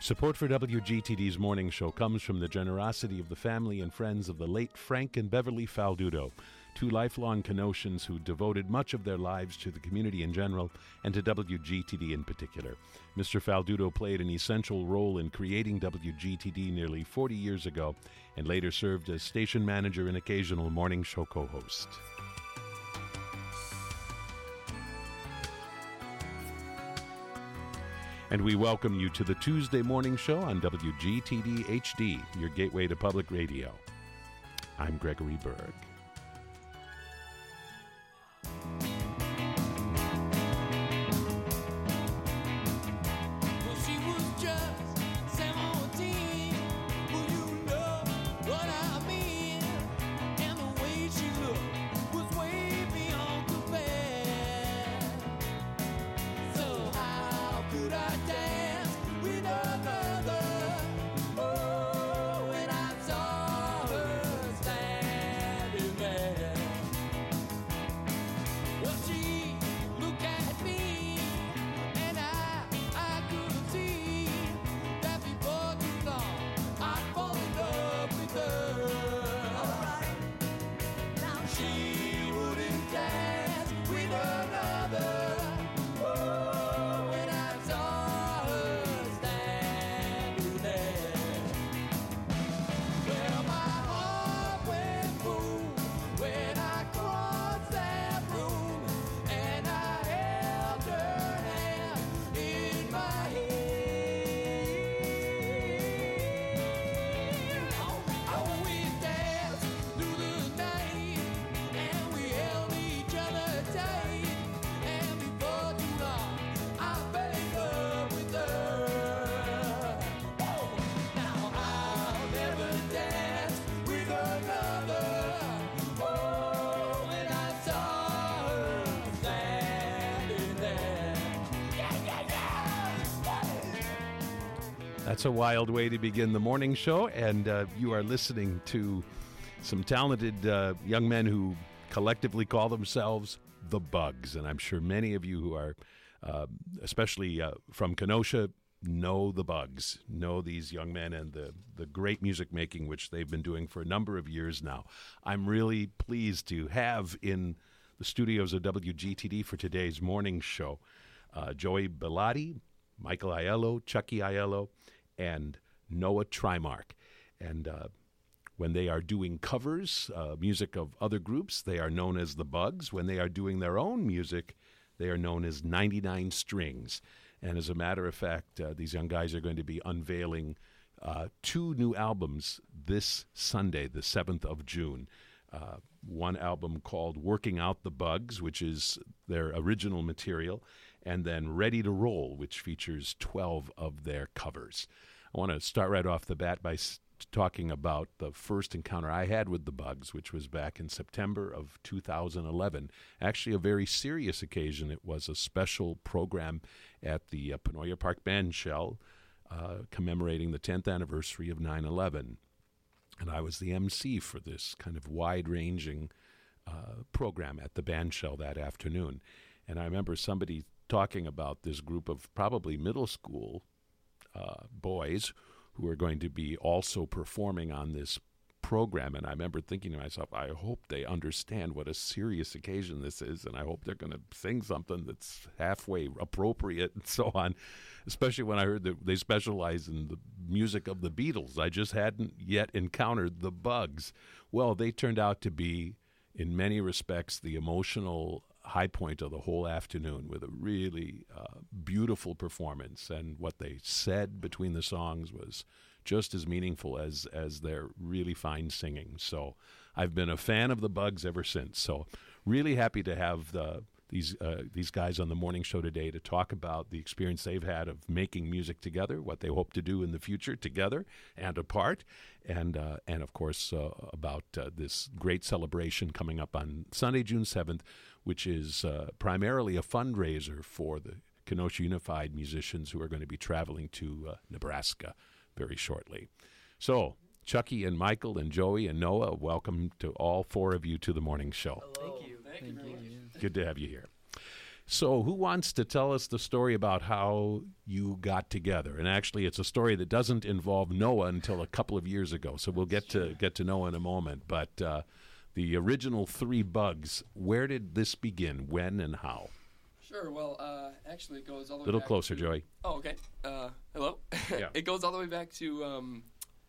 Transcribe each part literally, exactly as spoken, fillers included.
Support for W G T D's morning show comes from the generosity of the family and friends of the late Frank and Beverly Faldudo, two lifelong Kenoshians who devoted much of their lives to the community in general and to W G T D in particular. Mister Faldudo played an essential role in creating W G T D nearly forty years ago and later served as station manager and occasional morning show co-host. And we welcome you to the Tuesday morning show on W G T D H D, your gateway to public radio. I'm Gregory Berg. That's a wild way to begin the morning show, and uh, you are listening to some talented uh, young men who collectively call themselves the Bugs, and I'm sure many of you who are, uh, especially uh, from Kenosha, know the Bugs, know these young men and the, the great music making which they've been doing for a number of years now. I'm really pleased to have in the studios of W G T D for today's morning show uh, Joey Bellotti, Michael Aiello, Chucky Aiello, and Noah Trimark. And uh, when they are doing covers, uh, music of other groups, they are known as the Bugs. When they are doing their own music, they are known as ninety-nine Strings. And as a matter of fact, uh, these young guys are going to be unveiling uh, two new albums this Sunday, the seventh of June. Uh, one album called Working Out the Bugs, which is their original material, and then Ready to Roll, which features twelve of their covers. I want to start right off the bat by s- talking about the first encounter I had with the Bugs, which was back in September of two thousand eleven. Actually, a very serious occasion. It was a special program at the uh, Panoia Park Bandshell uh, commemorating the tenth anniversary of nine eleven. And I was the M C for this kind of wide-ranging uh, program at the Bandshell that afternoon. And I remember somebody talking about this group of probably middle school uh, boys who are going to be also performing on this program. And I remember thinking to myself, I hope they understand what a serious occasion this is, and I hope they're going to sing something that's halfway appropriate and so on, especially when I heard that they specialize in the music of the Beatles. I just hadn't yet encountered the Bugs. Well, they turned out to be, in many respects, the emotional high point of the whole afternoon, with a really uh, beautiful performance. And what they said between the songs was just as meaningful as as their really fine singing. So I've been a fan of the Bugs ever since. So really happy to have the, these uh, these guys on the morning show today to talk about the experience they've had of making music together, what they hope to do in the future together and apart, and uh, and of course uh, about uh, this great celebration coming up on Sunday, June seventh, which is uh, primarily a fundraiser for the Kenosha Unified musicians who are going to be traveling to uh, Nebraska very shortly. So, Chucky and Michael and Joey and Noah, welcome to all four of you to the morning show. Hello. Thank you. Thank, Thank you. you. Good to have you here. So who wants to tell us the story about how you got together? And actually, it's a story that doesn't involve Noah until a couple of years ago. So we'll get to get to Noah in a moment. But uh, the original Three Bugs, where did this begin? When and how? Sure. Well, uh, actually, it goes all the way A little back closer, to, Joey. Oh, okay. Uh, hello? Yeah. It goes all the way back to, um,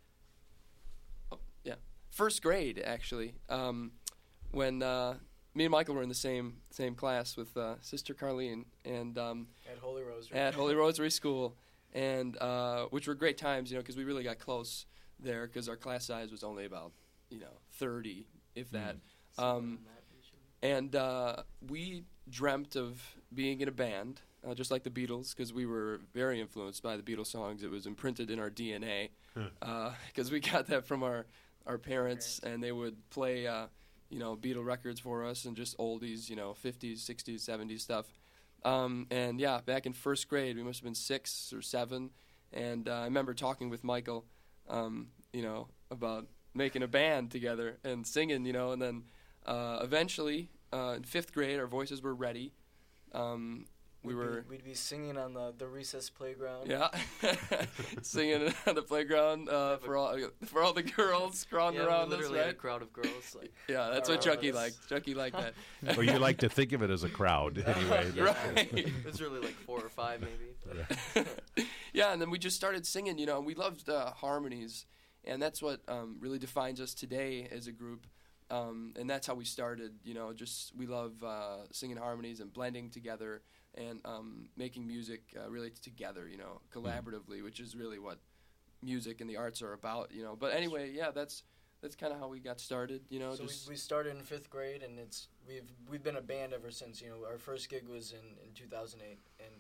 oh, yeah, first grade, actually, um, when uh, me and Michael were in the same same class with uh, Sister Carlene and um, At Holy Rosary. at Holy Rosary School, and uh, which were great times, you know, because we really got close there because our class size was only about, you know, thirty, if that. Mm. Um, and uh, we dreamt of being in a band, uh, just like the Beatles, because we were very influenced by the Beatles songs. It was imprinted in our D N A, because uh, we got that from our, our parents, and they would play, uh, you know, Beatle records for us and just oldies, you know, fifties, sixties, seventies stuff. Um, and, yeah, back in first grade, we must have been six or seven, and uh, I remember talking with Michael, um, you know, about making a band together and singing, you know, and then uh, eventually, uh, in fifth grade, our voices were ready. Um, we we'd were... Be, we'd be singing on the, the recess playground. Yeah, singing on the playground uh, for all for all the girls crawling yeah, around we us, literally right? had a crowd of girls. Like, Yeah, that's what around Chucky us. liked. Chucky liked that. Or you like to think of it as a crowd, anyway. Right. it was really like four or five, maybe. Yeah, and then we just started singing, you know, and we loved uh, harmonies, and that's what um, really defines us today as a group. Um, and that's how we started, you know, just we love uh, singing harmonies and blending together and um, making music uh, really together, you know, collaboratively, which is really what music and the arts are about, you know. But anyway, yeah, that's that's kind of how we got started, you know. So just we, we started in fifth grade, and it's we've we've been a band ever since. You know, our first gig was in, in two thousand eight, and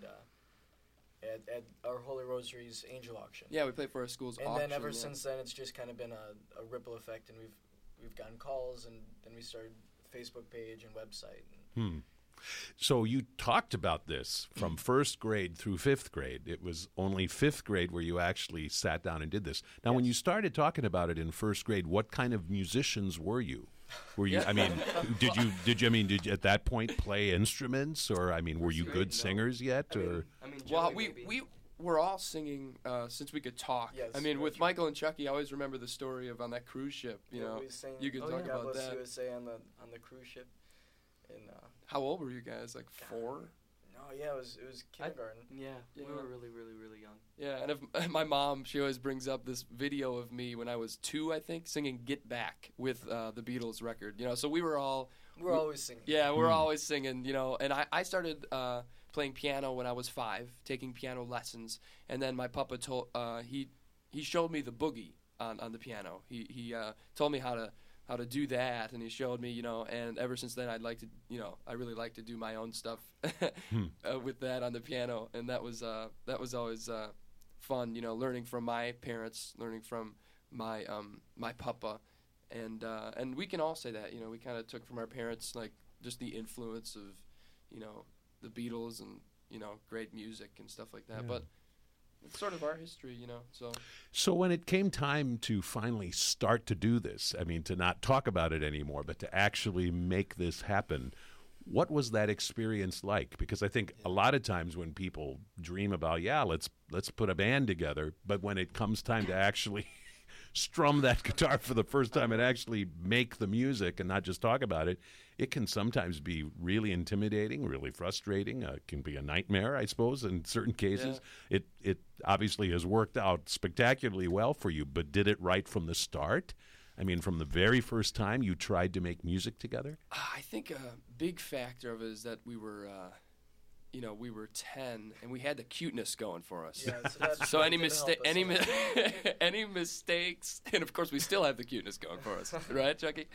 uh, at at our Holy Rosary's Angel Auction. yeah, we played for our school's And auction. then ever yeah. since then, it's just kind of been a, a ripple effect, and we've we've gotten calls, and then we started Facebook page and website. And Hmm. So you talked about this from first grade through fifth grade. It was only fifth grade where you actually sat down and did this. Now, when Yes. you started talking about it in first grade, what kind of musicians were you? Were you? I mean, did you? Did you? I mean, did you at that point play instruments, or I mean, were you First good grade, no. singers yet? I Or mean, I mean, Well, Joey, we maybe. we were all singing uh, since we could talk. Yes, I mean, very with true. Michael and Chucky, I always remember the story of on that cruise ship. You yeah, know, we sang you can Oh, talk yeah. about God Bless that. U S A on the on the cruise ship. And uh, How old were you guys? Like four? no, yeah, it was it was kindergarten. Yeah, Yeah. we were really, really, really young. Yeah, and if, my mom, she always brings up this video of me when I was two, I think, singing "Get Back" with uh, the Beatles record. You know, so we were all, we were we- always singing. yeah, we we're Hmm. always singing. You know, and I, I started uh, playing piano when I was five, taking piano lessons, and then my papa told uh, he he showed me the boogie on, on the piano. He he uh, told me how to how to do that, and he showed me, you know, and ever since then I'd like to, you know, I really like to do my own stuff uh, with that on the piano, and that was uh, that was always uh, fun, you know, learning from my parents, learning from my um, my papa, and uh, and we can all say that, you know, we kind of took from our parents like just the influence of, you know, the Beatles and, you know, great music and stuff like that, Yeah. but it's sort of our history, you know, so. So when it came time to finally start to do this, I mean, to not talk about it anymore, but to actually make this happen, what was that experience like? Because I think a lot of times when people dream about, yeah, let's let's put a band together, but when it comes time to actually strum that guitar for the first time and actually make the music and not just talk about it, it can sometimes be really intimidating, really frustrating. Uh, it can be a nightmare, I suppose, in certain cases. It it obviously has worked out spectacularly well for you, but did it right from the start? I mean, from the very first time you tried to make music together? Uh, I think a big factor of it is that we were, uh, you know, we were ten and we had the cuteness going for us. Yeah, so that So any didn't help mistake, us any a mi- lot. any mistakes, and of course we still have the cuteness going for us, right, Chucky?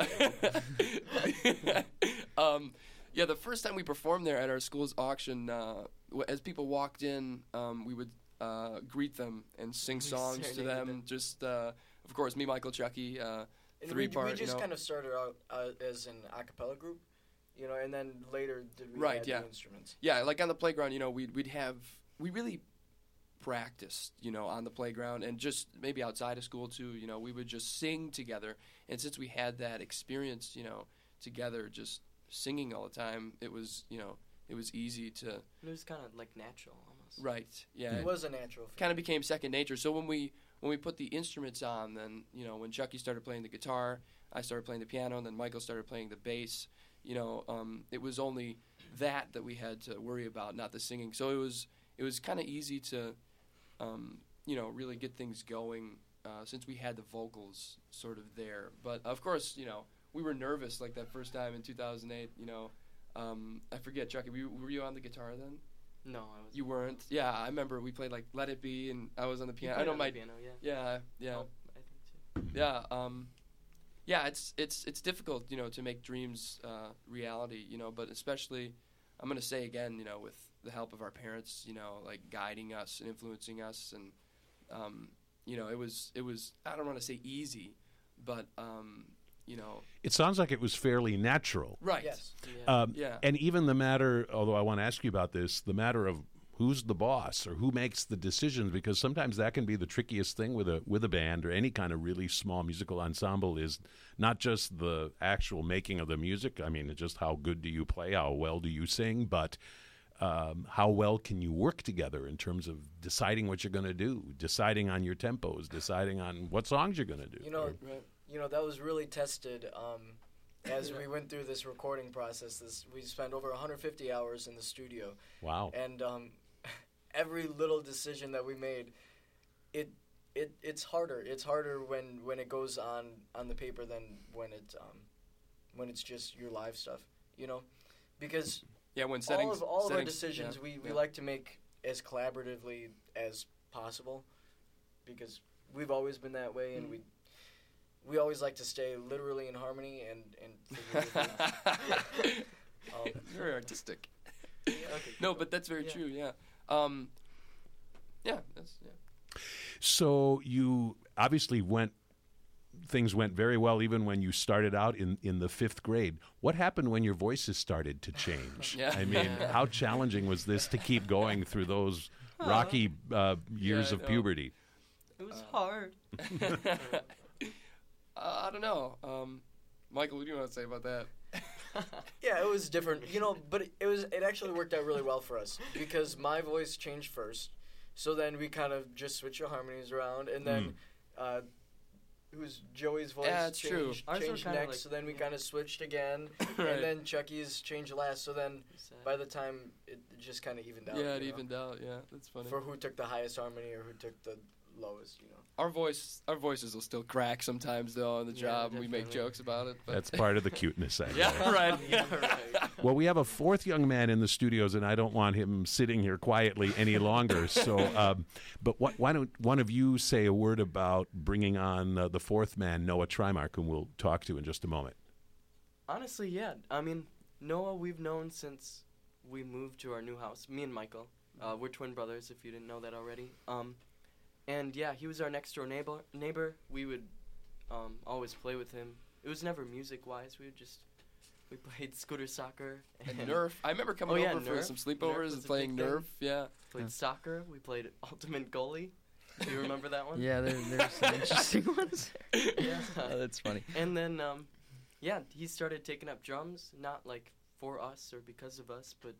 um, yeah, the first time we performed there at our school's auction, uh, w- as people walked in, um, we would uh, greet them and sing We songs to serenaded them. them. Just, uh, of course, me, Michael, Chucky, uh, And three we, part. we just you know. kind of started out uh, as an a cappella group, you know, and then later did we Right, add yeah. the instruments. Yeah, like on the playground, you know, we'd we'd have we really practiced, you know, on the playground and just maybe outside of school too. You know, we would just sing together, and since we had that experience, you know, together, just singing all the time, it was, you know, it was easy to. It was kind of like natural almost. Right. Yeah. It was a natural. Kind of became second nature. So when we when we put the instruments on, then you know when Chucky started playing the guitar, I started playing the piano, and then Michael started playing the bass. You know, um, it was only that that we had to worry about, not the singing. So it was it was kind of easy to, um, you know, really get things going uh, since we had the vocals sort of there. But of course, you know, we were nervous like that first time in two thousand eight. You know, um, I forget, Chucky, were you, were you on the guitar then? No, I was. You weren't. Yeah, I remember we played like "Let It Be," and I was on the You piano. I played know on my the piano, yeah. yeah, yeah, Oh, I think too. yeah. Um, yeah, it's it's it's difficult, you know, to make dreams uh, reality, you know. But especially, I'm gonna say again, you know, with the help of our parents, you know, like guiding us and influencing us, and um, you know, it was it was I don't want to say easy, but um, you know, It sounds like it was fairly natural. right? Yes. Yeah. Um, Yeah. And even the matter, although I want to ask you about this, the matter of who's the boss or who makes the decisions, because sometimes that can be the trickiest thing with a with a band or any kind of really small musical ensemble, is not just the actual making of the music. I mean, it's just how good do you play, how well do you sing, but um, how well can you work together in terms of deciding what you're going to do, deciding on your tempos, deciding on what songs you're going to do. You know, Or- Right. you know that was really tested um, as we went through this recording process. This we spent over one hundred fifty hours in the studio, wow. and um, every little decision that we made, it it it's harder. It's harder when, when it goes on, on the paper than when it um, when it's just your live stuff. You know, because Yeah, when all settings of all of our settings- decisions yeah, we, we yeah. like to make as collaboratively as possible, because we've always been that way, and Mhm. we we always like to stay literally in harmony and and figuratively. um, Very artistic. okay, No, but that's very Yeah. true. Yeah. Um, yeah. That's yeah. So you obviously went, things went very well even when you started out in, in the fifth grade. What happened when your voices started to change? Yeah. I mean, Yeah. how challenging was this to keep going through those rocky uh, years I of know. puberty? It was Uh, hard. uh, I don't know. Um, Michael, what do you want to say about that? yeah, it was different, you know, but it, it was it actually worked out really well for us, because my voice changed first, so then we kind of just switched the harmonies around, and then uh, who's Joey's voice Yeah, it's changed, true. Ours were changed kinda next, like- so then we yeah. kind of switched again, Right. and then Chucky's changed last, so then Sad. by the time it just kind of evened out. Yeah, it you know, evened out. Yeah, that's funny. for who took the highest harmony or who took the lowest, you know. Our voice, our voices will still crack sometimes though on the Yeah, job, and we make definitely. jokes about it. But That's part of the cuteness, I guess. yeah, right. Yeah, right. Well, we have a fourth young man in the studios, and I don't want him sitting here quietly any longer. So, um, but what, why don't one of you say a word about bringing on uh, the fourth man, Noah Trimark, whom we'll talk to in just a moment? Honestly, yeah. I mean, Noah, we've known since we moved to our new house. Me and Michael, uh, we're twin brothers. If you didn't know that already. Um, and yeah, he was our next door neighbor. Neighbor. We would um, always play with him. It was never music wise. We would just we played scooter soccer And Nerf. I remember coming Oh, yeah, over for Nerf. some Nerf sleepovers was and a playing big thing. Nerf. Yeah. Played Yeah. soccer. We played Ultimate Goalie. Do you remember that one? Yeah, there, there's some interesting ones. Yeah. Oh, that's funny. And then, um, yeah, he started taking up drums, not like for us or because of us, but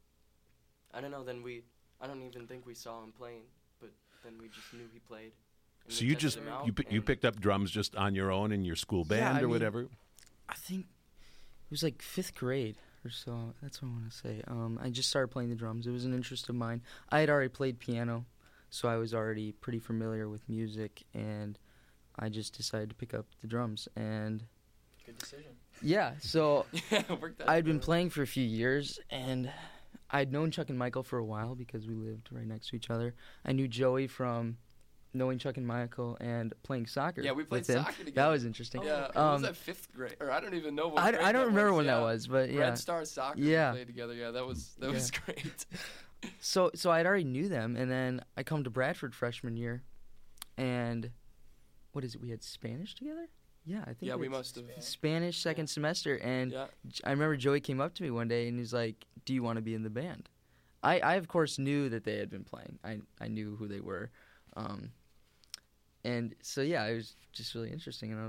I don't know. Then we, I don't even think we saw him playing, but then we just knew he played. and So we you tested just him out, you pi- you and- picked up drums just on your own in your school Yeah, band I or mean- whatever? I think it was like fifth grade or so. That's what I want to say. Um, I just started playing the drums. It was an interest of mine. I had already played piano, so I was already pretty familiar with music, and I just decided to pick up the drums. And Good decision. yeah, so Yeah, it worked out. I'd been really. playing for a few years, and I'd known Chuck and Michael for a while because we lived right next to each other. I knew Joey from knowing Chuck and Michael and playing soccer. Yeah, we played with him. soccer together. That was interesting. Yeah, Um, was that fifth grade? Or I don't even know what. I, grade I don't that remember was. when yeah. that was, but yeah. Red Star Soccer. Yeah. We played together. Yeah, that was that was great. So so I'd already knew them, and then I come to Bradford freshman year, and what is it? We had Spanish together. Yeah, I think. Yeah, we had must have. Spanish second semester, and Yeah. J- I remember Joey came up to me one day and he's like, "Do you want to be in the band?" I, I of course knew that they had been playing. I I knew who they were, um, and so yeah, it was just really interesting. And I was like,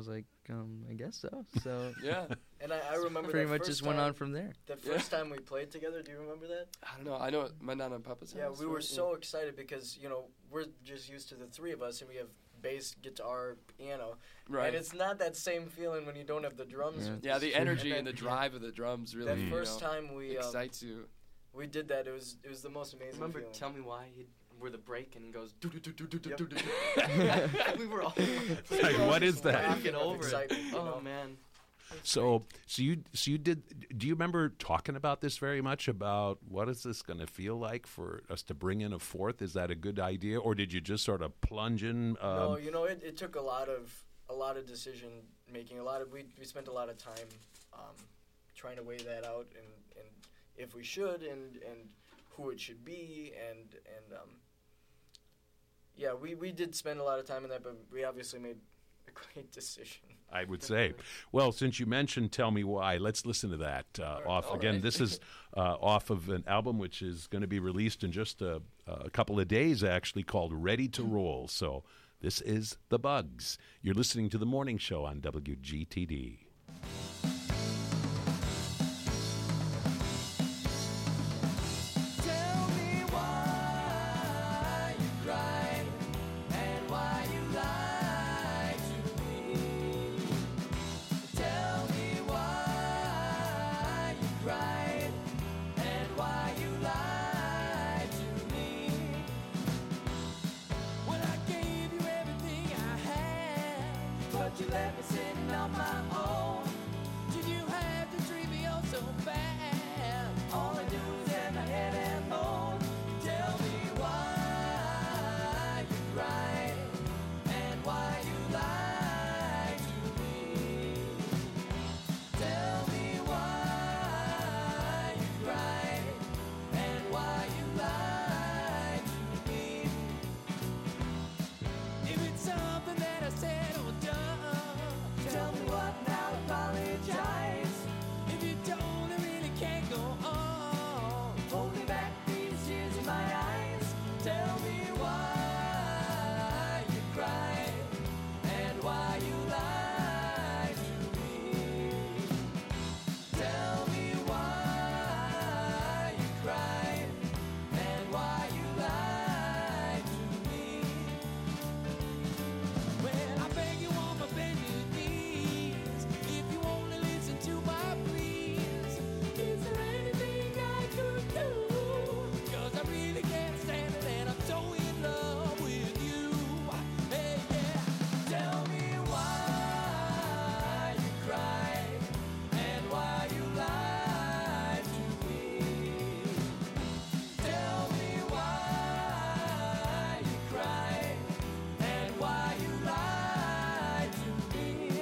um, I guess so. So Yeah. And I, I remember pretty that much first just went time, on from there. The Yeah. first time we played together, do you remember that? I don't know. I know my Nana and Papa's Yeah, house. we were right? so excited because, you know, we're just used to the three of us and we have bass, guitar, piano. Yeah. Right. And it's not that same feeling when you don't have the drums. Yeah. with Yeah, you. the Sure. energy And and the then- drive of the drums really, That you first know, time we um, excites you. we did that, it was it was the most amazing Remember, feeling. tell me why he, we're the break and he goes. Do, do, do, do, do, Yep. do, do, do. We were all. Like, what is that? Laughing Get of over it. excitement, you Oh know? man. So, so you, so you did. Do you remember talking about this very much? About what is this going to feel like for us to bring in a fourth? Is that a good idea, or did you just sort of plunge in? Um, No, you know, it, it took a lot of a lot of decision making. A lot of we we spent a lot of time um, trying to weigh that out and, and if we should and and who it should be and and um, yeah, we, we did spend a lot of time in that, but we obviously made a great decision. I would say. Well, since you mentioned "Tell Me Why," let's listen to that uh, right, off all again. right. This is uh, off of an album which is going to be released in just a, a couple of days, actually, called "Ready to Roll." So this is the Bugs. You're listening to the Morning Show on W G T D. Tell me why you cry and why you lie to me. Tell me why you cried and why you lied to me. When I gave you everything I had, but you left me sitting on my own. Did you have to treat me oh so bad? All I do is have my head and bone. Tell me why you cried and why you lied to me. Tell me why you cried and why you lied to me. If it's something that I said or done, tell me what now, apologize. If you don't, I really can't go on. Holding back these tears in my eyes. Tell me why you cried and why you lied to me. Tell me why you cried and why you lied to me. Well, I beg you on my bended knees, if you only listen to my pleas. Is there anything I could do? 'Cause I really can't stand it and I'm so in love with you. Hey, yeah. Tell me why you cried and why you lied to me. Tell me why you cried and why you lied to me.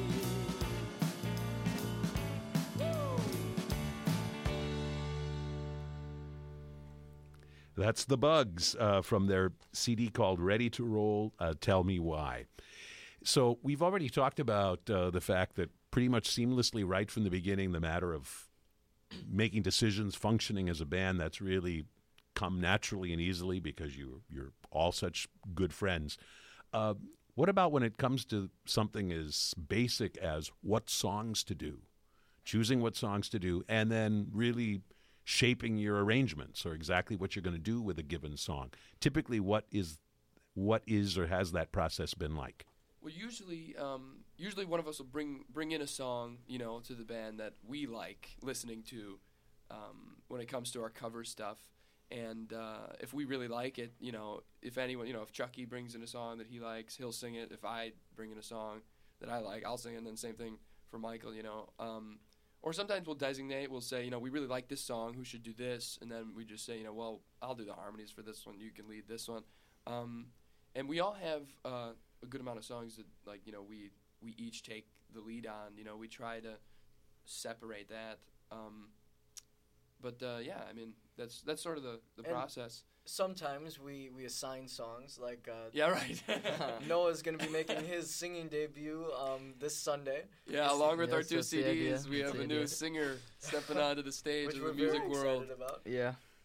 That's the Bugs uh, from their C D called "Ready to Roll." Uh, Tell me why. So we've already talked about uh, the fact that pretty much seamlessly, right from the beginning, the matter of making decisions, functioning as a band, that's really come naturally and easily because you you're all such good friends. Uh, what about when it comes to something as basic as what songs to do, choosing what songs to do, and then really shaping your arrangements or exactly what you're going to do with a given song? Typically, what is what is or has that process been like? Well, usually, um, usually one of us will bring bring in a song, you know, to the band that we like listening to um, when it comes to our cover stuff. And uh, if we really like it, you know, if anyone, you know, if Chucky brings in a song that he likes, he'll sing it. If I bring in a song that I like, I'll sing it. And then same thing for Michael, you know. Um, or sometimes we'll designate, we'll say, you know, we really like this song, who should do this? And then we just say, you know, well, I'll do the harmonies for this one, you can lead this one. Um, and we all have uh, a good amount of songs that, like, you know, we, we each take the lead on. You know, we try to separate that. Um, but, uh, yeah, I mean, that's that's sort of the, the And process. Sometimes we, we assign songs, like uh, Yeah, right. Noah's going to be making his singing debut um, this Sunday, Yeah, along with Yes, our two that's the C Ds, idea. we That's have the a new idea. singer stepping onto the stage which of we're the music very world. excited about. Yeah.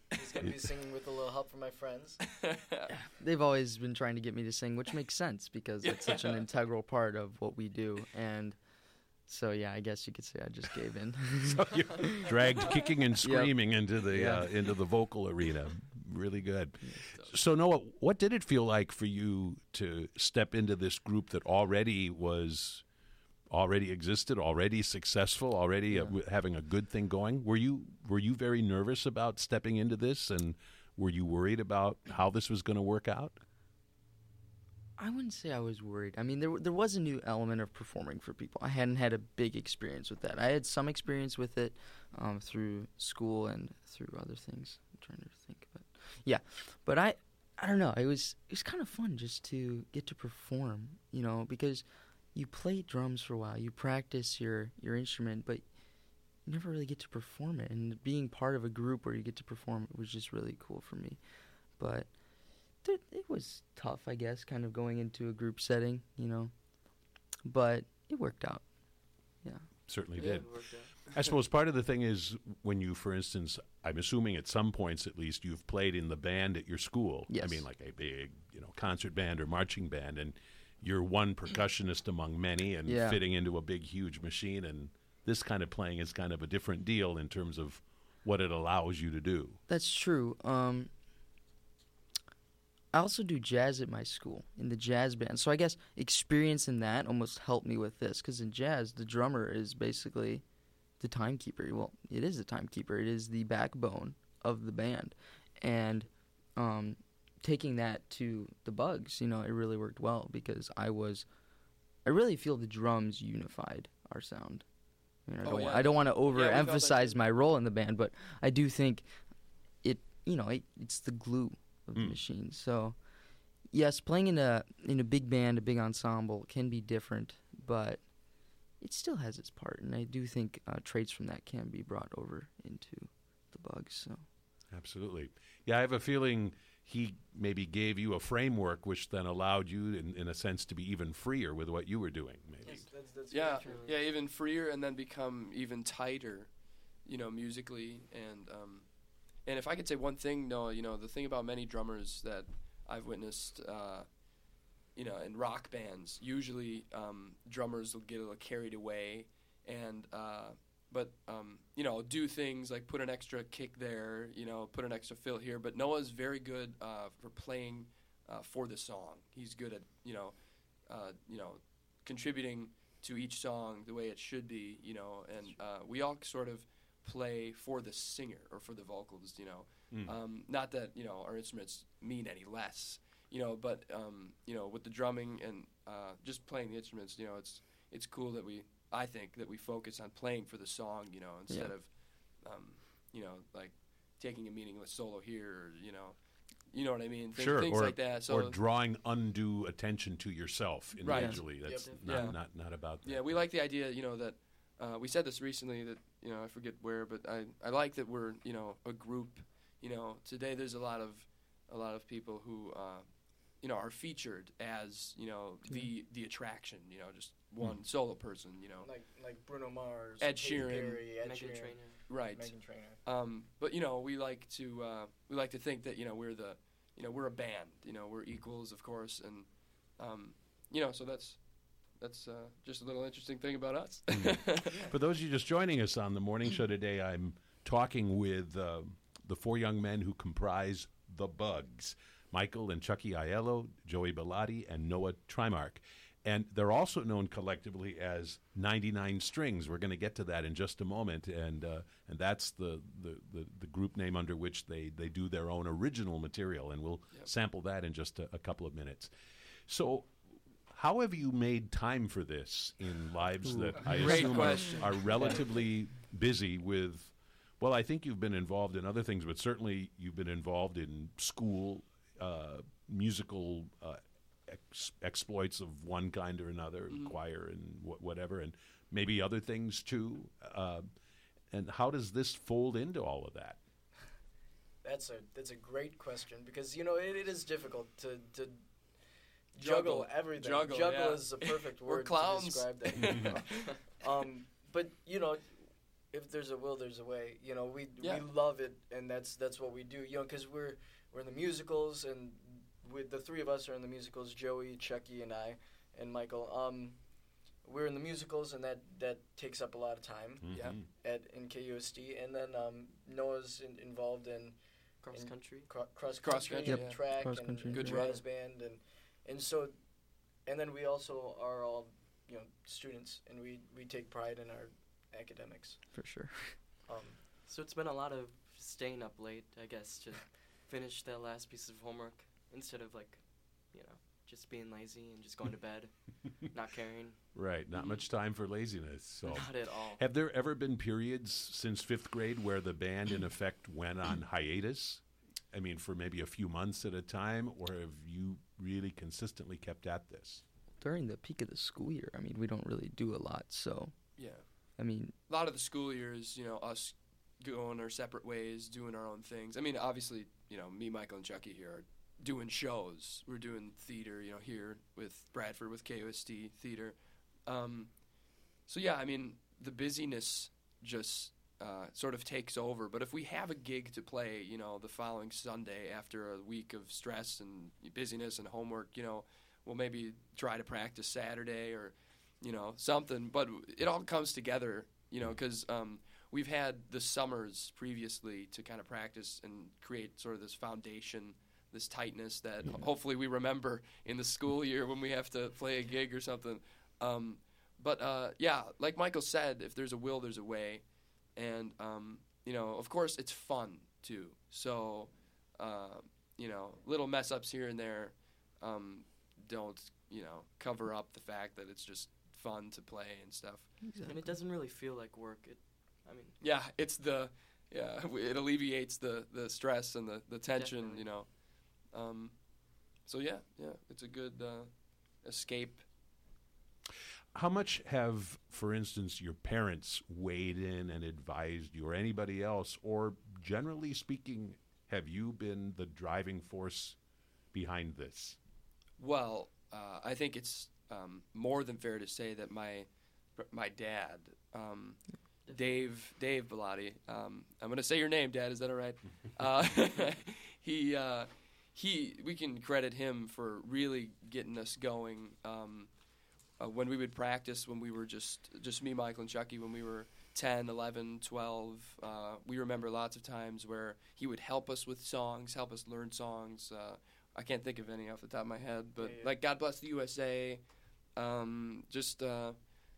He's gonna be singing with a little help from my friends. They've always been trying to get me to sing, which makes sense because it's such an integral part of what we do. And so, yeah, I guess you could say I just gave in. So you're dragged kicking and screaming into the Yeah. uh, into the vocal arena. Really good. So Noah, what did it feel like for you to step into this group that already was already existed, already successful, already Yeah. uh, w- having a good thing going? Were you were you very nervous about stepping into this, and were you worried about how this was going to work out? I wouldn't say I was worried. I mean, there there was a new element of performing for people. I hadn't had a big experience with that. I had some experience with it um, through school and through other things. I'm trying to think, but yeah. But I, I don't know. It was it was kind of fun just to get to perform. You know, because you play drums for a while, you practice your your instrument, but you never really get to perform it. And being part of a group where you get to perform it was just really cool for me. But It, it was tough, I guess, kind of going into a group setting, you know. But it worked out. Yeah. Certainly Yeah, did. it worked out. I suppose part of the thing is when you, for instance, I'm assuming at some points at least you've played in the band at your school. I Yes. mean, like a big, you know, concert band or marching band, and you're one percussionist among many and Yeah. fitting into a big, huge machine. And this kind of playing is kind of a different deal in terms of what it allows you to do. That's true. Um, I also do jazz at my school in the jazz band. So I guess experience in that almost helped me with this. Because in jazz, the drummer is basically the timekeeper. Well, it is the timekeeper. It is the backbone of the band. And um, taking that to the Bugs, you know, it really worked well because I was, I really feel the drums unified our sound. I, mean, I Oh, don't, yeah. wa- I don't want to felt that overemphasize too. my role in the band, but I do think it, you know, it, it's the glue of the Mm. machine. So, yes, playing in a in a big band, a big ensemble can be different, but it still has its part, and I do think uh, traits from that can be brought over into the Bugs. So, Absolutely. Yeah, I have a feeling he maybe gave you a framework which then allowed you, in, in a sense, to be even freer with what you were doing, maybe. That's, that's, that's Yeah, very true. yeah, even freer, and then become even tighter, you know, musically. And um, and if I could say one thing, no, you know, the thing about many drummers that I've witnessed, uh, you know, in rock bands, usually um, drummers will get a little carried away, and uh, but um, you know, do things like put an extra kick there, you know, put an extra fill here. But Noah's very good uh, for playing uh, for the song. He's good at you know, uh, you know, contributing to each song the way it should be, you know, and uh, we all sort of play for the singer or for the vocals, you know. Mm. Um, not that, you know, our instruments mean any less, you know, but, um, you know, with the drumming and uh, just playing the instruments, you know, it's it's cool that we, I think, that we focus on playing for the song, you know, instead Yeah. of, um, you know, like taking a meaningless solo here or, you know, you know what I mean? Thi- Sure, Things or, like that. So or drawing undue attention to yourself Right. individually. That's Yep. not, Yeah. not not about that. Yeah, we like the idea, you know, that uh, we said this recently that, you know, I forget where, but I, I like that we're, you know, a group. You know, today there's a lot of a lot of people who, uh, you know, are featured as, you know, the the attraction. You know, just one solo person. You know, Like like Bruno Mars, Ed Katy Sheeran, Perry, Ed Meghan Sheeran, Trainor. right? Meghan Trainor. Um, but you know, we like to uh, we like to think that you know we're the you know we're a band. You know, we're equals, of course, and um, you know, so that's that's uh, just a little interesting thing about us. For those of you just joining us on the morning show today, I'm talking with uh, the four young men who comprise the Bugs: Michael and Chucky Aiello, Joey Bellotti, and Noah Trimark. And they're also known collectively as ninety-nine Strings. We're going to get to that in just a moment, and uh, and that's the, the, the, the group name under which they, they do their own original material, and we'll Yep. sample that in just a, a couple of minutes. So, how have you made time for this in lives that I Great assume are, question. are relatively busy with? Well, I think you've been involved in other things, but certainly you've been involved in school, uh, musical uh, ex- exploits of one kind or another, Mhm. choir and wh- whatever, and maybe other things too. Uh, and how does this fold into all of that? That's a that's a great question because you know it, it is difficult to to Juggle. juggle, everything. Juggle, yeah. is a perfect We're word clowns. to describe that. um, but you know, if there's a will, there's a way. You know, we Yeah. we love it, and that's that's what we do. You know, because we're we're in the musicals, and with the three of us are in the musicals. Joey, Chucky, and I, and Michael. Um, we're in the musicals, and that that takes up a lot of time Yeah. Mhm. at in K U S D. And then um, Noah's in, involved in Cross And- country. cro- cross Cross country, country, and yeah. track, Cross and country. Good jazz band, and and so, and then we also are all you know students, and we we take pride in our academics. For sure. Um, So it's been a lot of staying up late, I guess, to finish that last piece of homework instead of like, you know, just being lazy and just going to bed, not caring. Right. Not much time for laziness. So. Not at all. Have there ever been periods since fifth grade where the band, in effect, went on hiatus? I mean, for maybe a few months at a time, or have you really consistently kept at this? During the peak of the school year, I mean, we don't really do a lot. So, Yeah. I mean, A lot of the school years, you know, us going our separate ways, doing our own things. I mean, obviously, you know, me, Michael, and Chucky here are doing shows. We're doing theater, you know, here with Bradford, with K O S D Theater. Um, so, yeah, I mean, the busyness just uh, sort of takes over. But if we have a gig to play, you know, the following Sunday after a week of stress and busyness and homework, you know, we'll maybe try to practice Saturday or, you know, something. But it all comes together, you know, because um, we've had the summers previously to kind of practice and create sort of this foundation, this tightness that ho- hopefully we remember in the school year when we have to play a gig or something. Um, but, uh, yeah, like Michael said, if there's a will, there's a way. And, um, you know, of course, it's fun, too. So, uh, you know, little mess-ups here and there um, don't, you know, cover up the fact that it's just fun to play and stuff. And it doesn't really feel like work. It, I mean, Yeah, it's the, yeah, it alleviates the, the stress and the, the tension, Definitely. you know. Um, so, yeah, yeah, it's a good uh, escape. How much have, for instance, your parents weighed in and advised you, or anybody else, or generally speaking, have you been the driving force behind this? Well, uh, I think it's um, more than fair to say that my my dad, um, Dave Dave Bellotti, um, I'm going to say your name, Dad. Is that all right? uh, he uh, he we can credit him for really getting us going. Um, uh, when we would practice, when we were just just me, Michael, and Chucky, when we were ten, eleven, twelve, uh, we remember lots of times where he would help us with songs, help us learn songs. Uh, I can't think of any off the top of my head, but Yeah, yeah. like God Bless the U S A, um, just uh,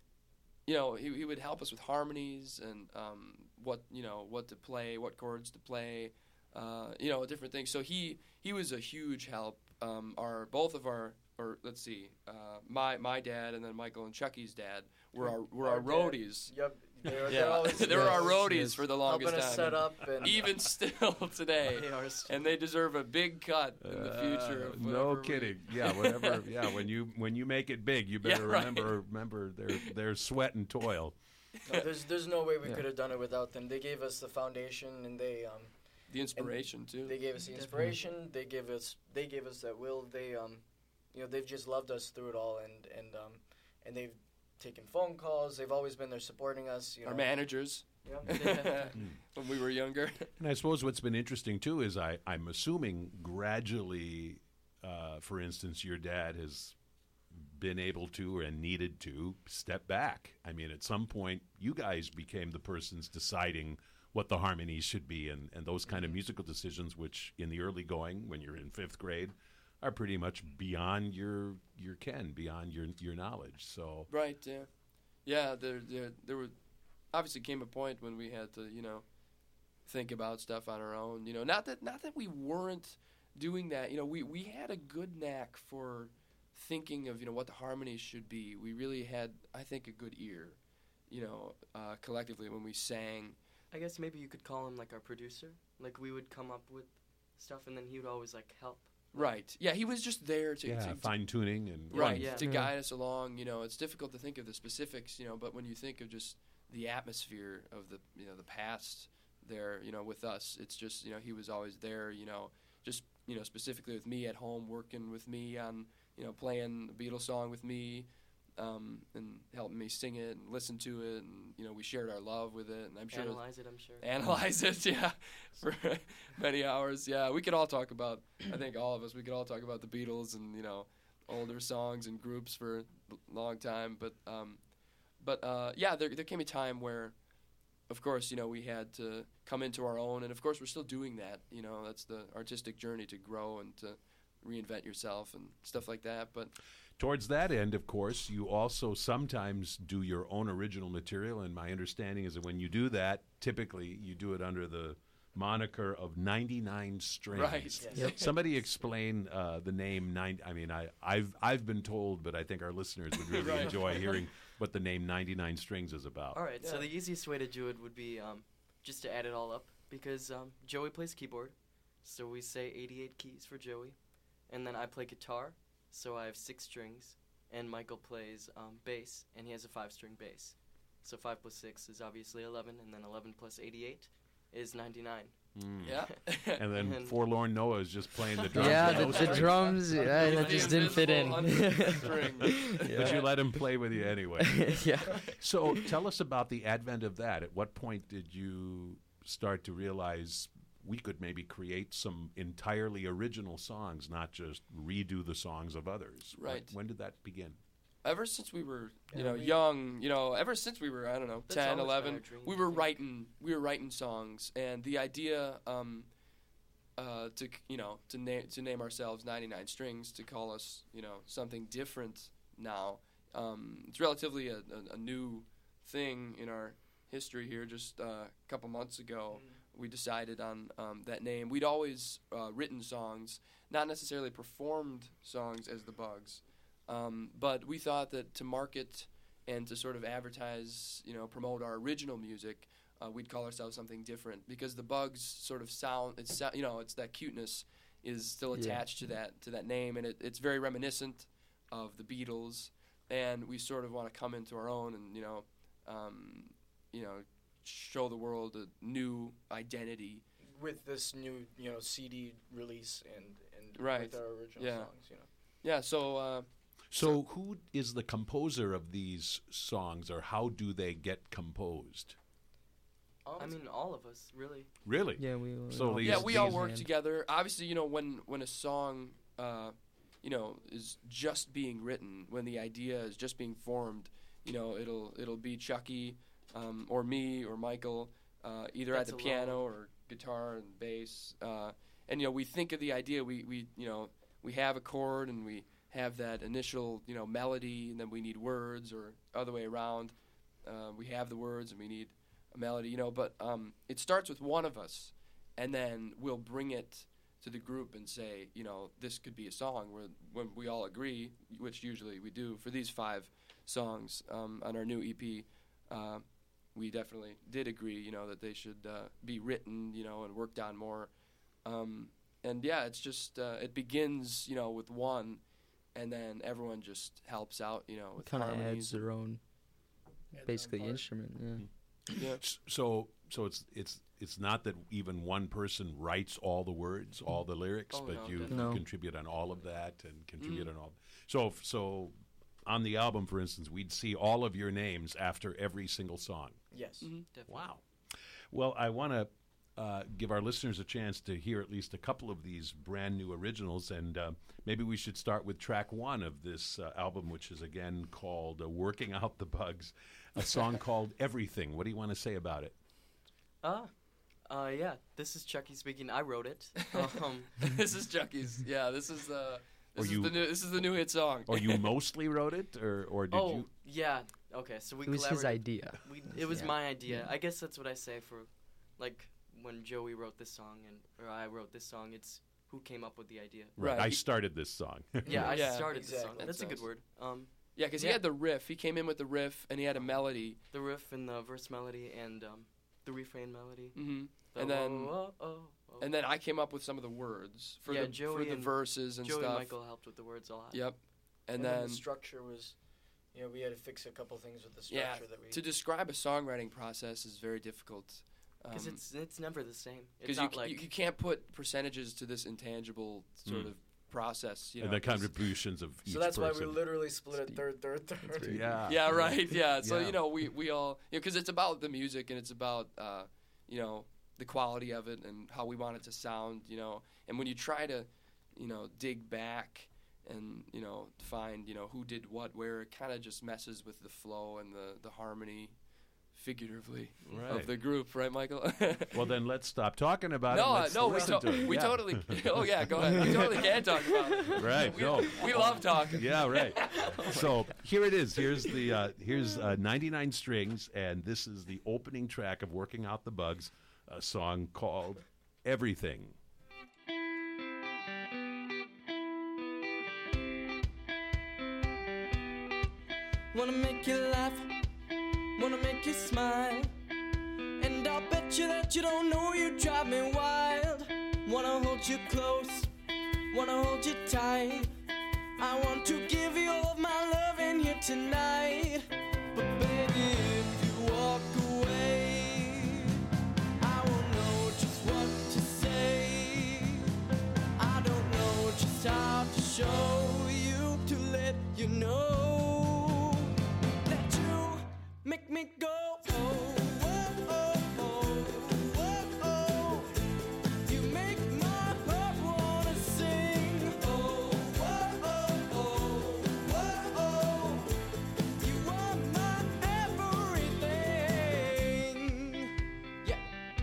you know, he, he would help us with harmonies and um, what you know what to play, what chords to play, uh, you know, different things. So he he was a huge help. Um, our both of our or let's see, uh, my my dad and then Michael and Chucky's dad were our were our, Our dad. roadies. Yep. They're, Yeah, they're always they were our yes, roadies yes. for the longest helping us time. set up and Even still today. they are st- And they deserve a big cut in the future. Of Uh, no whatever we- kidding. Yeah, whatever. Yeah, when you when you make it big, you Yeah, better right. remember remember their their sweat and toil. No, there's there's no way we Yeah. could have done it without them. They gave us the foundation, and they um The inspiration too. they gave us the Definitely. inspiration. They gave us they gave us that will. They um you know they've just loved us through it all, and and um and they've taken phone calls. They've always been there supporting us. You know. Our managers Yeah. They have to. when we were younger. And I suppose what's been interesting too is I I'm assuming gradually, uh, for instance, your dad has been able to and needed to step back. I mean, at some point, you guys became the persons deciding what the harmonies should be and, and those kind of musical decisions, which in the early going, when you're in fifth grade, are pretty much beyond your your ken, beyond your your knowledge. So Right. Yeah. Yeah. There, there, there were obviously came a point when we had to, you know, think about stuff on our own. You know, not that not that we weren't doing that. You know, we we had a good knack for thinking of you know what the harmonies should be. We really had, I think, a good ear. You know, uh, collectively when we sang. I guess maybe you could call him like our producer. Like we would come up with stuff, and then he would always like help. Right. Yeah. He was just there to, yeah, to, fine tuning and right Yeah. to Yeah. guide us along. You know, it's difficult to think of the specifics. You know, but when you think of just the atmosphere of the you know the past there, you know, with us, it's just you know he was always there. You know, just you know specifically with me at home, working with me on you know playing a Beatles song with me. um, and helped me sing it and listen to it, and you know we shared our love with it, and I'm sure Analyze it, I'm sure. analyze it, yeah, for many hours. Yeah, we could all talk about. I think all of us, we could all talk about the Beatles and you know older songs and groups for a long time. But um, but uh, yeah, there there came a time where, of course, you know we had to come into our own, and of course we're still doing that. You know, that's the artistic journey to grow and to reinvent yourself and stuff like that. But Towards that end, of course, you also sometimes do your own original material, and my understanding is that when you do that, typically you do it under the moniker of ninety-nine Strings. Right. Yes. Yep. Somebody explain uh, the name nine. I mean, I, I've I've been told, but I think our listeners would really Right. enjoy hearing what the name ninety-nine Strings is about. All right, so Yeah. the easiest way to do it would be um, just to add it all up, because um, Joey plays keyboard, so we say eighty-eight keys for Joey, and then I play guitar, so I have six strings, and Michael plays um, bass, and he has a five-string bass. So five plus six is obviously eleven, and then eleven plus eighty-eight is ninety-nine. Mm. yeah, And then And- Forlorn Noah is just playing the drums. Yeah, with the, no the strings. drums, yeah, that The just didn't fit in. invisible string. But you let him play with you anyway. yeah. So tell us about the advent of that. At what point did you start to realize we could maybe create some entirely original songs, not just redo the songs of others? What- Right. when did that begin? Ever since we were, you Yeah, know, we- young, you know, ever since we were, I don't know, That's ten, always been eleven, our dream, we I were think. writing, we were writing songs, and the idea, um, uh, to c- you know, to name to name ourselves ninety-nine Strings, to call us, you know, something different now. Um, it's relatively a, a, a new thing in our history here. Just uh, a couple months ago, we decided on um, that name. We'd always uh, written songs, not necessarily performed songs as the Bugs. Um, but we thought that to market and to sort of advertise, you know, promote our original music, uh, we'd call ourselves something different because the Bugs sort of sound, it's sou- you know, it's that cuteness is still Yeah. attached to that to that name, and it, it's very reminiscent of the Beatles, and we sort of want to come into our own and you know, um, you know, show the world a new identity. With this new, you know, C D release and and Right. with our original Yeah. songs, you know. Yeah, so. Uh, So who is the composer of these songs, or how do they get composed? I mean, all of us, really. Really? Yeah, we. we So all these- yeah, just we all raise work hand. together. Obviously, you know, when when a song, uh, you know, is just being written, when the idea is just being formed, you know, it'll it'll be Chucky, um, or me, or Michael, uh, either That's at the alone. piano or guitar and bass, uh, and you know, we think of the idea. We we you know we have a chord and we have that initial you know melody, and then we need words, or other way around. Uh, we have the words and we need a melody, you know, but um, it starts with one of us, and then we'll bring it to the group and say, you know, this could be a song. Where when we all agree, which usually we do for these five songs um, on our new E P, uh, we definitely did agree, you know, that they should uh, be written, you know, and worked on more. Um, and yeah, it's just uh, it begins, you know, with one, and then everyone just helps out, you know, with Kind of adds harmonies. their own, Adds basically on part. instrument. Yeah. Yeah. S- So, so it's it's it's not that even one person writes all the words, all the lyrics, Oh, but no, you definitely. No. contribute on all of that and contribute Mm. on all. So, f- so on the album, for instance, we'd see all of your names after every single song. Yes. Mhm. Definitely. Wow. Well, I want to uh, give our listeners a chance to hear at least a couple of these brand new originals, and uh, maybe we should start with track one of this uh, album, which is again called uh, "Working Out the Bugs," a song called "Everything." What do you want to say about it? Ah, uh, yeah, this is Chucky speaking. I wrote it. Um, This is Chucky's. Yeah, this is uh, Or this you- is the new this is the new hit song. Or you mostly wrote it, or or did oh, you? yeah. Okay, so we It was his collaborated. idea. We, it was Yeah. my idea. I guess that's what I say for, like, when Joey wrote this song and or I wrote this song. It's who came up with the idea. Right. I started this song. Yeah, I Yeah, started this song. exactly. That's a That's good word. Um, Yeah, because he Yeah. had the riff. He came in with the riff, and he had a melody. the riff and the verse melody and um, the refrain melody. hmm The And then- oh, oh, oh, oh. And then I came up with some of the words for Yeah, the Joey for the and- verses and Joey stuff. and Michael helped with the words a lot. Yep. And, And, then, then the structure was, you know, we had to fix a couple things with the yeah, structure that we. to describe a songwriting process is very difficult. Because Um, it's it's never the same. It's Because you, not c- like you, you can't put percentages to this intangible sort Mm. of process. You know, and the 'cause- contributions of each So that's person. why we literally split it third, third, third. yeah. Yeah, right. Yeah. So Yeah. you know, we we all, you know, because it's about the music and it's about uh, you know, the quality of it and how we want it to sound. You know, and when you try to, you know, dig back and you know find you know who did what where, it kind of just messes with the flow and the the harmony, figuratively, Right. of the group, right, Michael? Well, then let's stop talking about no, it. uh, Let's no, we, listen to- to it. we Yeah. totally. Oh yeah, go ahead. We totally can talk about it. Right. We, No. we love talking. Yeah, right. So here it is. Here's the uh, here's uh, ninety-nine Strings, and this is the opening track of Working Out the Bugs, a song called Everything. Wanna make you laugh, wanna make you smile. And I'll bet you that you don't know you drive me wild. Wanna hold you close, wanna hold you tight. I want to give you all of my love in here tonight. But baby, if you walk away, I won't know just what to say. I don't know just how to show you, to let you know that you make me go. Oh, oh, oh, oh, oh, oh. You make my heart wanna sing. Oh, oh, oh, oh, oh, oh. You are my everything. Yeah.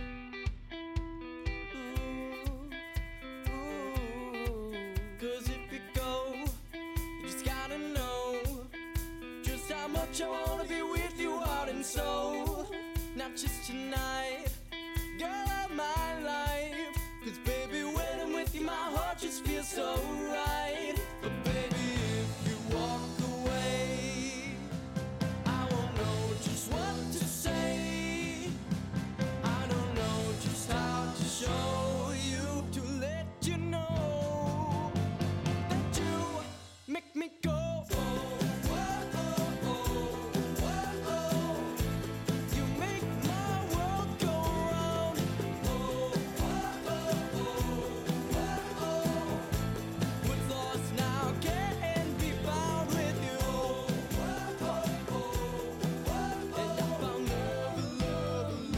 Ooh, ooh. 'Cause if you go, you just gotta know just how much I wanna be with you heart and soul. Not just tonight, girl of my life. 'Cause baby, when I'm with you, my heart just feels so right. But baby, if you walk away, I won't know just what to say. I don't know just how to show you, to let you know that you make me go. Oh, oh, oh, oh, oh, oh. You make my world go round. Oh, oh, oh, oh, oh, oh. What's lost now can't be found with you. Oh, oh, oh, oh, oh. And I found love, love,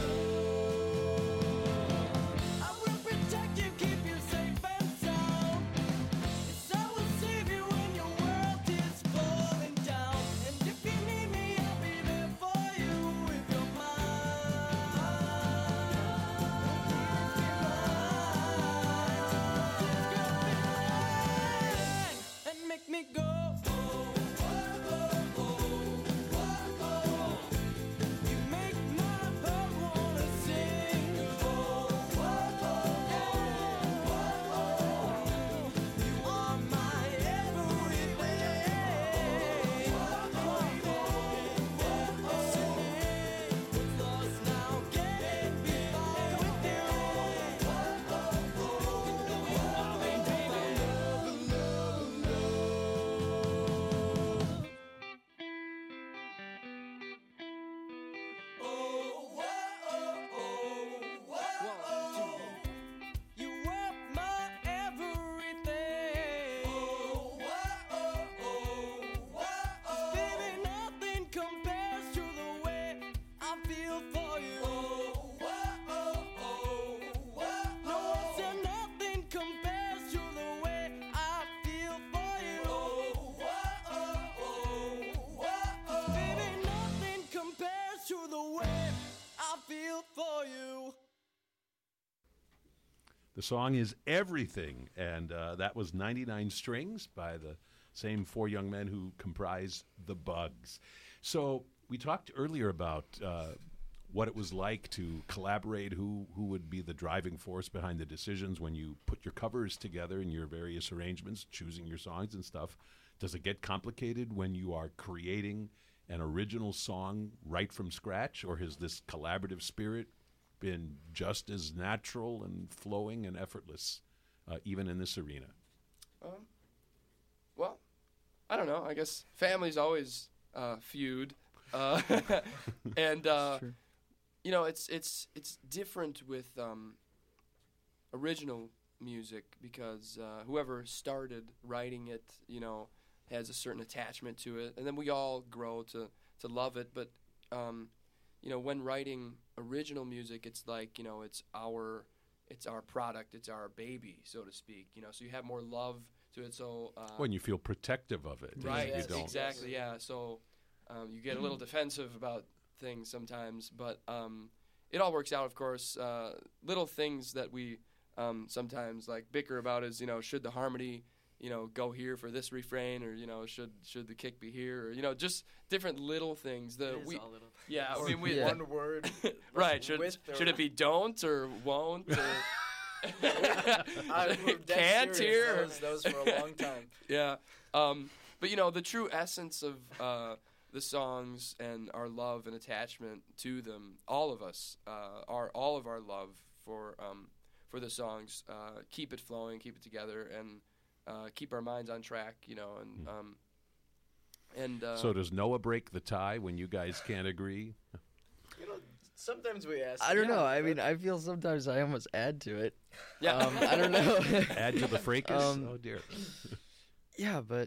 love. I will protect you, keep you safe and sound. Yes, I will save you when your world is falling down. And if you need me, I'll be there for you if you're mine. And make me go. Oh, oh, oh, oh, oh, oh. You make my heart wanna sing. Oh, oh, oh, oh, oh. You are my everything. What's lost now can't be found with you. You are my everything. Baby, nothing compares to the way I feel for you. No, I said nothing compares to the way I feel for you. Baby, nothing compares to the way I feel for you. The song is Everything, and uh, that was ninety-nine Strings by the same four young men who comprise the Bugs. So we talked earlier about uh, what it was like to collaborate, who who would be the driving force behind the decisions when you put your covers together in your various arrangements, choosing your songs and stuff. Does it get complicated when you are creating an original song right from scratch, or has this collaborative spirit been just as natural and flowing and effortless, uh, even in this arena? Um, well, I don't know. I guess families always uh, feud, uh, and uh, Sure. you know, it's it's it's different with um, original music because uh, whoever started writing it, you know, has a certain attachment to it, and then we all grow to to love it. But um, you know, when writing original music, it's like, you know, it's our it's our product, it's our baby, so to speak. You know, so you have more love to it. So uh, When you feel protective of it, right, you Yes, don't. exactly, yeah. So um, you get a little defensive about things sometimes, but um, it all works out, of course. Uh, little things that we um, sometimes like bicker about is, you know, should the harmony, you know, go here for this refrain, or, you know, should should the kick be here, or, you know, just different little things. The It is we all little. yeah, I Or mean we Yeah. one word. right. Should with or- should it be don't or won't or I, we're dead can't serious. here? That was, that was for a long time. Yeah. Um, but, you know, the true essence of uh, the songs and our love and attachment to them, all of us, uh, our all of our love for um, for the songs, uh, keep it flowing, keep it together, and uh, keep our minds on track, you know. And um, and uh, So does Noah break the tie when you guys can't agree? You know, sometimes we ask. I don't yeah, know. I but- mean, I feel sometimes I almost add to it. yeah, Um, I don't know. Add to the fracas? Um, oh, dear. Yeah, but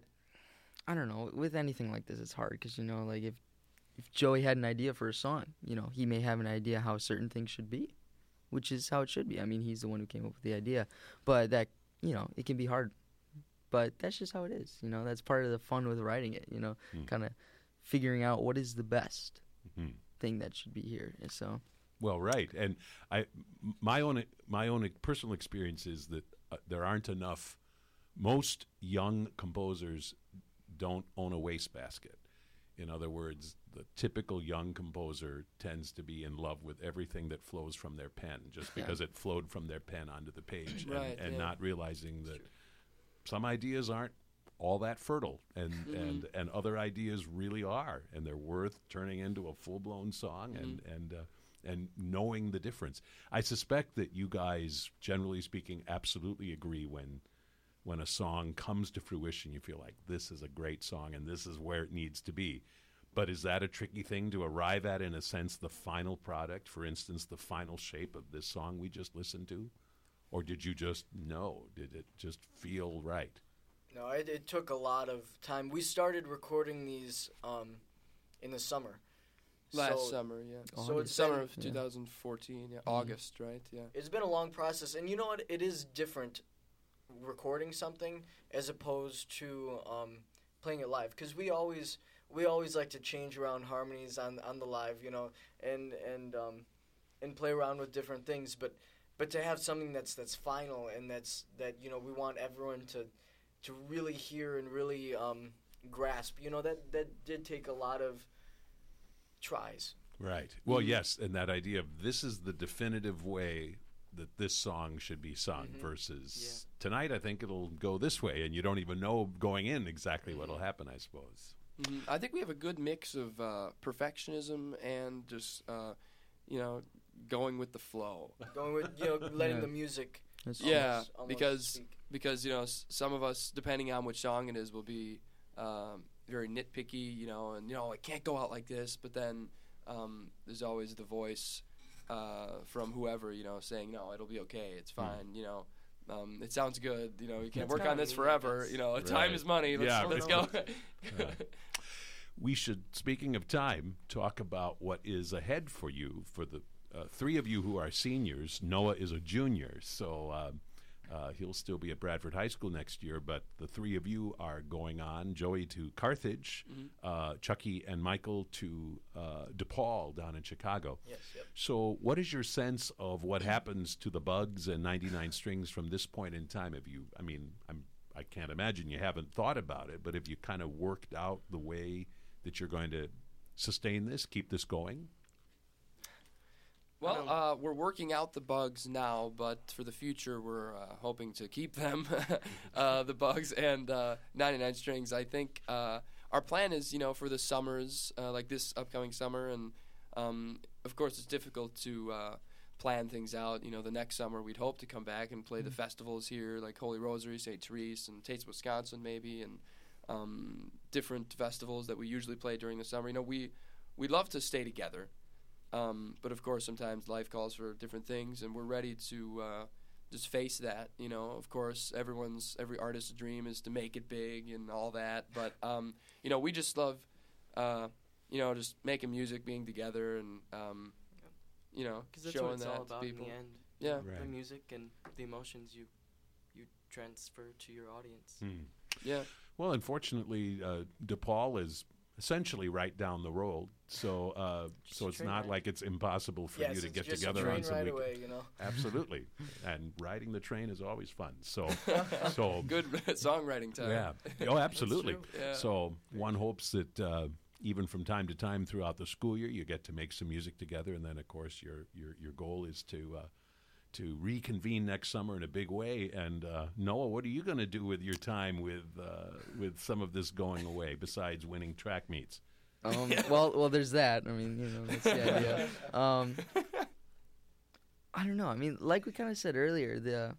I don't know. With anything like this, it's hard because, you know, like if if Joey had an idea for a song, you know, he may have an idea how certain things should be, which is how it should be. I mean, he's the one who came up with the idea, but that, you know, it can be hard. But that's just how it is. You know, that's part of the fun with writing it. You know, Mm. kind of figuring out what is the best Mhm. thing that should be here. And so, Well, right, and I, m- my own my own personal experience is that uh, there aren't enough. Most young composers don't own a wastebasket. In other words, the typical young composer tends to be in love with everything that flows from their pen, just because it flowed from their pen onto the page, Right, and, and yeah. not realizing that some ideas aren't all that fertile, and, Mm-hmm. and, and other ideas really are, and they're worth turning into a full blown song, and Mm-hmm. and uh, and knowing the difference. I suspect that you guys, generally speaking, absolutely agree when when a song comes to fruition. You feel like this is a great song, and this is where it needs to be. But is that a tricky thing to arrive at, in a sense, the final product? For instance, the final shape of this song we just listened to? Or did you just know? Did it just feel right? No, it, it took a lot of time. We started recording these um, in the summer. last so, summer, yeah. So it's Summer been, of two thousand fourteen, yeah, August, right? Yeah. it's been a long process, and you know what? It is different recording something as opposed to um, playing it live, because we always we always like to change around harmonies on on the live, you know, and and um, and play around with different things, but but to have something that's that's final and that's that you know we want everyone to to really hear and really um, grasp, you know, that that did take a lot of tries. Right. Well, Mm-hmm. yes, and that idea of this is the definitive way that this song should be sung Mm-hmm. versus tonight I think it'll go this way, and you don't even know going in exactly what'll happen, I suppose. Mhm. I think we have a good mix of uh, perfectionism and just, uh, you know, going with the flow. Going with you know letting Yeah. the music. It's Yeah, almost- almost because speak. because you know s- some of us, depending on which song it is, will be um, very nitpicky, you know, and you know it can't go out like this. But then um, there's always the voice uh, from whoever, you know, saying no, it'll be okay, it's fine, you know. Um, it sounds good, you know. You can't That's work on kinda this neat, forever, that's- you know. Right. Time is money. Let's, Yeah, let's right. go. We should, speaking of time, talk about what is ahead for you. For the uh, three of you who are seniors, Noah is a junior, so uh, uh, he'll still be at Bradford High School next year. But the three of you are going on: Joey to Carthage, uh, Chucky and Michael to uh, DePaul down in Chicago. Yes, yep. So, what is your sense of what happens to the Bugs and ninety-nine Strings from this point in time? Have you? I mean, I'm. I can't imagine you haven't thought about it, but have you kind of worked out the way that you're going to sustain this, keep this going? Well, uh, we're working out the bugs now, but for the future, we're uh, hoping to keep them, uh, the bugs and uh, ninety-nine Strings. I think uh, our plan is, you know, for the summers, uh, like this upcoming summer, and um, of course, it's difficult to uh, plan things out. You know, the next summer, we'd hope to come back and play the festivals here, like Holy Rosary, Saint Therese, and Tates, Wisconsin, maybe, and um, different festivals that we usually play during the summer. You know, we we love to stay together. Um, but of course, sometimes life calls for different things, and we're ready to uh, just face that. You know, of course, everyone's every artist's dream is to make it big and all that. But um, you know, we just love, uh, you know, just making music, being together, and um, you know, Because that's showing what it's that all about to in people. the end. Yeah. Right. The music and the emotions you you transfer to your audience. Hmm. Yeah. Well, unfortunately, uh, DePaul is essentially right down the road, so uh, Just so a it's train not ride. like it's impossible for Yes, you to it's get just together a train on some ride weekend. away, you know. Absolutely, and riding the train is always fun. So, so Good songwriting time. yeah, oh, absolutely. true. Yeah. So one hopes that uh, even from time to time throughout the school year, you get to make some music together, and then of course your your your goal is to. Uh, to reconvene next summer in a big way. And uh, Noah, what are you going to do with your time with uh, with some of this going away besides winning track meets? Um, well, well, there's that. I mean, you know, that's the idea. Um, I don't know. I mean, like we kind of said earlier, the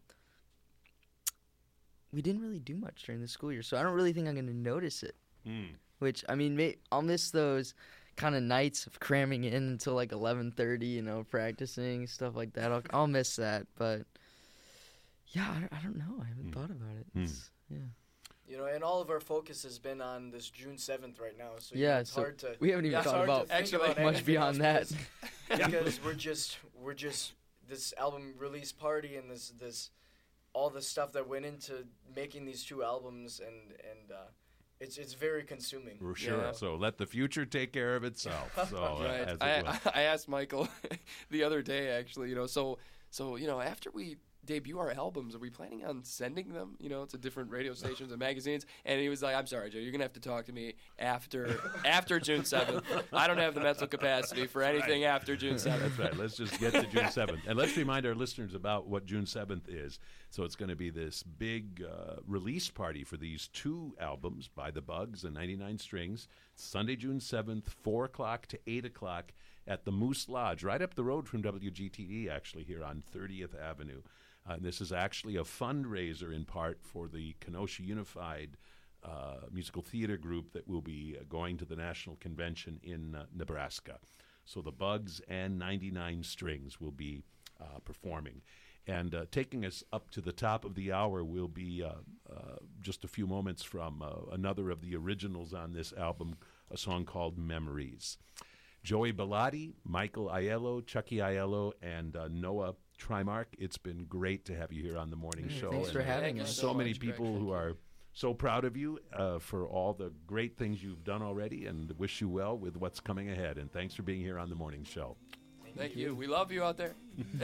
we didn't really do much during the school year, so I don't really think I'm going to notice it. Mm. Which I mean, may, I'll miss those kind of nights of cramming in until like eleven thirty, you know, practicing stuff like that. I'll, I'll miss that, but yeah, I, I don't know. I haven't Mm. thought about it. Mm. It's, yeah, You know, and all of our focus has been on this June seventh right now. So Yeah, yeah, it's so hard to. we haven't even yeah, it's thought hard to about think Actually, about much anything beyond that. else because, because we're just we're just this album release party and this this all the stuff that went into making these two albums, and and uh, it's it's very consuming. For sure. Yeah. So let the future take care of itself. So uh, Right. as it I, will. I asked Michael the other day, actually, you know, so so you know, after we debut our albums, are we planning on sending them, you know, to different radio stations and magazines? And he was like, "I'm sorry, Joe, you're gonna have to talk to me after after June seventh. I don't have the mental capacity for anything after June seventh." That's right. Let's just get to June seventh. And let's remind our listeners about what June seventh is. So it's going to be this big uh, release party for these two albums by The Bugs and ninety-nine Strings. Sunday, June seventh, four o'clock to eight o'clock at the Moose Lodge, right up the road from W G T D, actually, here on thirtieth Avenue. Uh, and this is actually a fundraiser in part for the Kenosha Unified uh, Musical Theater Group that will be uh, going to the National Convention in uh, Nebraska. So the Bugs and ninety-nine Strings will be uh, performing. And uh, taking us up to the top of the hour will be uh, uh, just a few moments from uh, another of the originals on this album, a song called Memories. Joey Bellotti, Michael Aiello, Chucky Aiello, and uh, Noah Trimark, it's been great to have you here on the morning Mm, show. thanks for And, uh, having Thank you us. so so many much, Greg. people Thank who you. are so proud of you uh, for all the great things you've done already, and wish you well with what's coming ahead. And thanks for being here on the morning show. Thank you. We love you out there.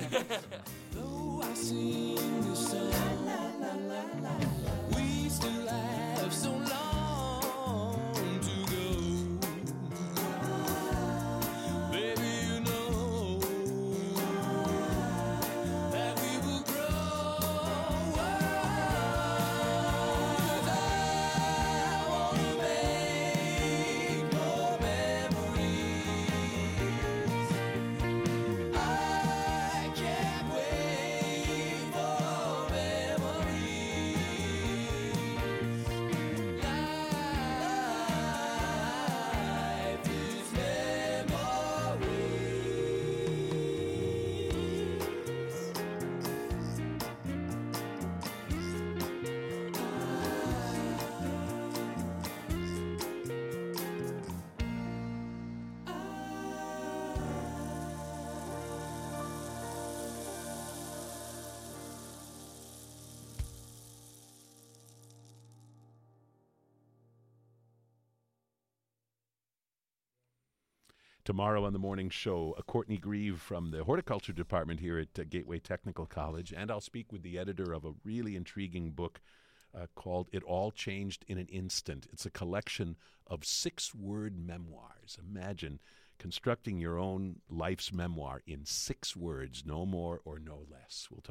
Though I sing this song, we still have so long to go. Baby, you know that we will grow. 'Cause I wanna make more memories. I can't wait for memories. Life is Tomorrow on the morning show, uh, Courtney Grieve from the horticulture department here at uh, Gateway Technical College, and I'll speak with the editor of a really intriguing book uh, called It All Changed in an Instant. It's a collection of six-word memoirs. Imagine constructing your own life's memoir in six words, no more or no less. We'll talk